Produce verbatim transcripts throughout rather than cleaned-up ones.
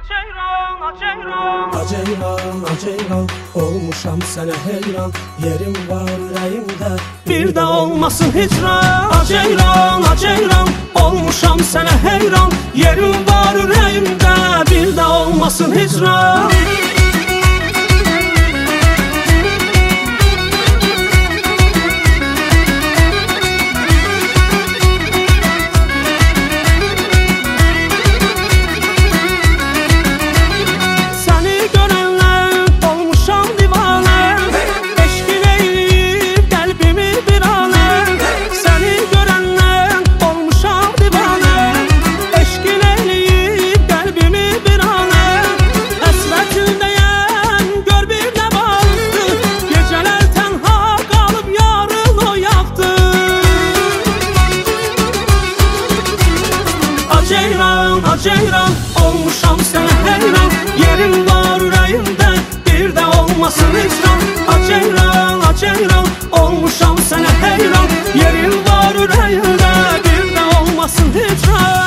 Aceyran, aceyran, olmuşam sənə heyran. Yerim var ürəyimdə, bir də olmasın hicran. Aceyran, aceyran, olmuşam sənə heyran. Yerim var ürəyimdə, bir də olmasın hicran. Aceyran, olmuşam sənə heyran. Yerim var ürəyimdə, bir də olmasın hicran. Aceyran, aceyran, olmuşam sənə heyran. Yerim var ürəyimdə, bir də olmasın hicran.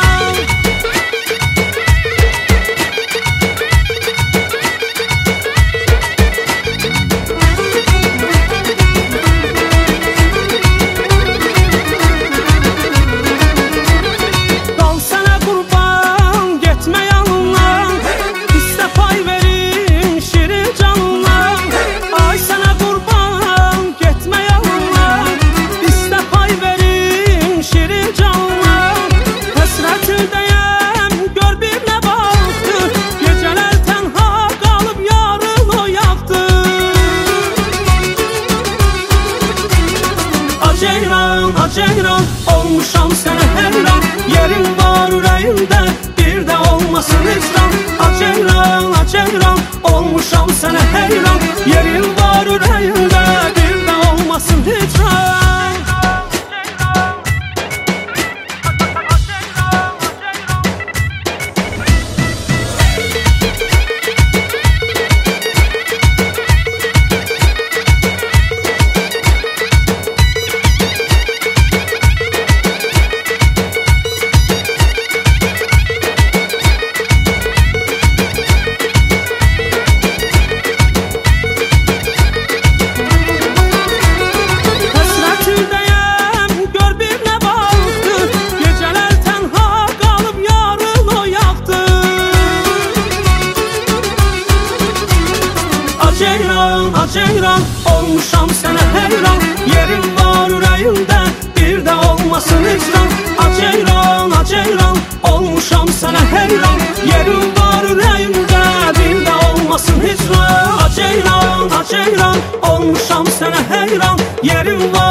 Aceyran, aceyran, olmuşam sənə heyran. Yerim var ürəyimdə, bir də olmasın hicran. Aceyran, aceyran, olmuşam sənə heyran. Yerim var ürəyimdə, bir də olmasın hicran. Aceyran, aceyran, olmuşam sənə heyran. Yerim var ürəyimdə, bir də olmasın hicran. Aceyran, aceyran, olmuşam sənə heyran. Yerim var ürəyimdə, bir də olmasın hicran. Aceyran, aceyran, olmuşam sənə heyran. Yerim var